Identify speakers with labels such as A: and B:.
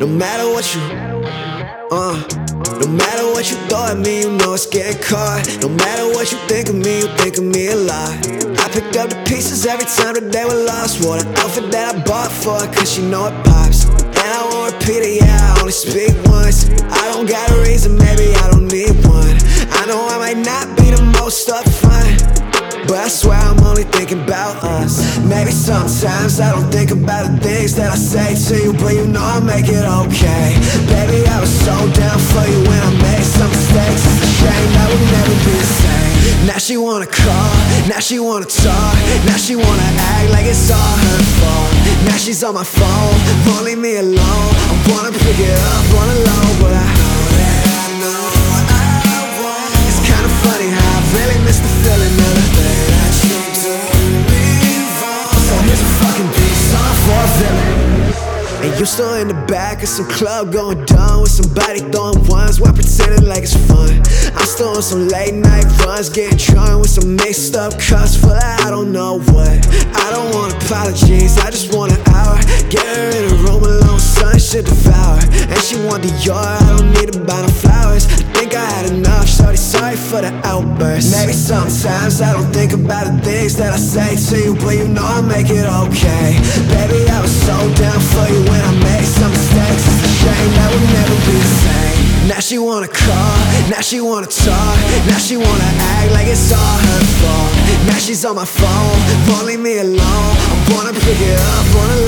A: No matter what you, no matter what you throw at me, you know it's getting caught. No matter what you think of me, you think of me a lot. I picked up the pieces every time that they were lost. Wore the outfit that I bought for her, cause she know it pops. And I won't repeat it, yeah, I only speak once. I don't got a reason, maybe I don't need one. I know I might not be the most up front, but I swear I'm only thinking about us. Maybe sometimes I don't think about the things that I say to you, but you know I'll make it okay. Baby, I was so down for you when I made some mistakes. It's a shame that we'll never be the same. Now she wanna call, now she wanna talk, now she wanna act like it's all her fault. Now she's on my phone, won't leave me alone. I wanna pick it up on the low, but I know that I know what I want. It's kinda funny how I really miss the feeling of the thing that you do me wrong. So here's a fucking beat song for a villain. And you still in the back of some club going dumb with somebody throwing ones while pretending like it's fun. I'm still on some late night runs, getting drunk with some mixed up cups full of I don't know what. I don't want apologies, I just want an hour. Get her in a room alone, sun should devour. And she want Dior, I don't need to buy no flowers. I think I had enough, shorty, sorry for the outburst. Maybe sometimes I don't think about the things that I say to you, but you know I'll make it okay. Baby, I was so down for you when I made some mistakes. It's a shame that we'll never be the same. Now she wanna call, now she wanna talk, now she wanna act like it's all her fault. Now she's on my phone, won't leave me alone. I wanna pick it up on the